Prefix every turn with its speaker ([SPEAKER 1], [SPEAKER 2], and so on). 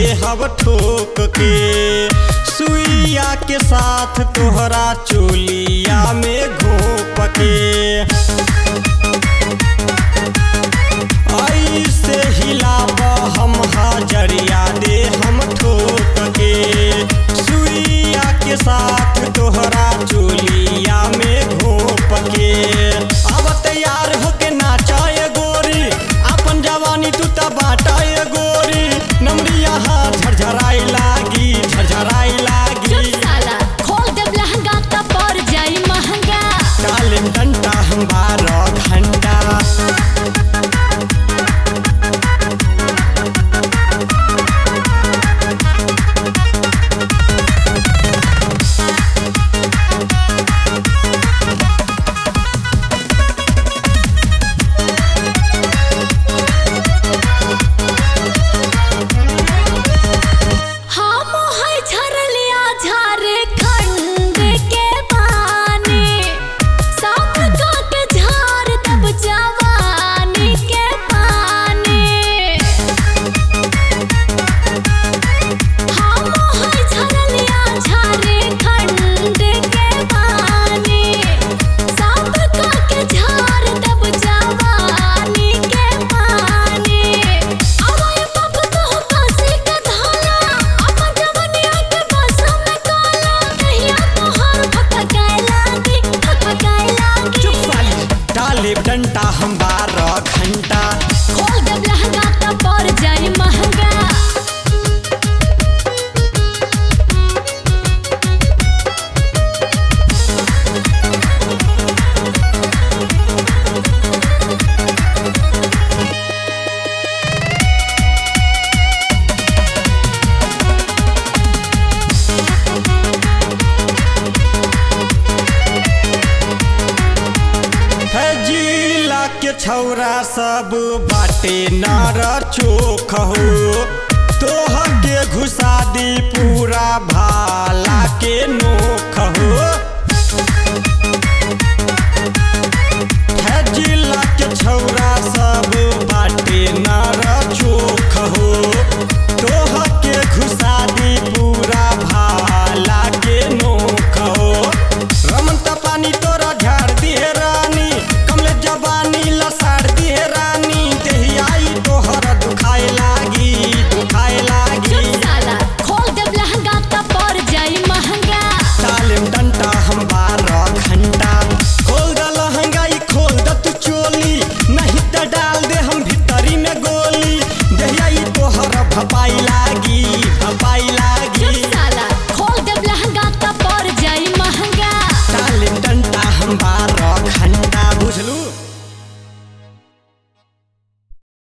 [SPEAKER 1] देहब ठोक के सुइया के साथ तोहरा चोलिया में घोप के ऐसे हिलाब हम हजरिया देहम ठोक के सुइया के साथ तोहरा चोलिया में घोप के अब तैयार होके नाचाए गोरी अपन जवानी तू त बाटाए गोरी नमरिया हाथ झरझराई लागी झरझराई लागी
[SPEAKER 2] खोल देब लहंगा त पड़ जाई महंगा
[SPEAKER 1] डाले डंडा हम 12 घंटा डंडा हम 12 घंटा
[SPEAKER 2] खोल देब लहंगा त पड़ जाई महंगा
[SPEAKER 1] जिला के छौरा सब बाटे नार चोख हो तोह के घुसा दी पूरा भाला के नोख हो।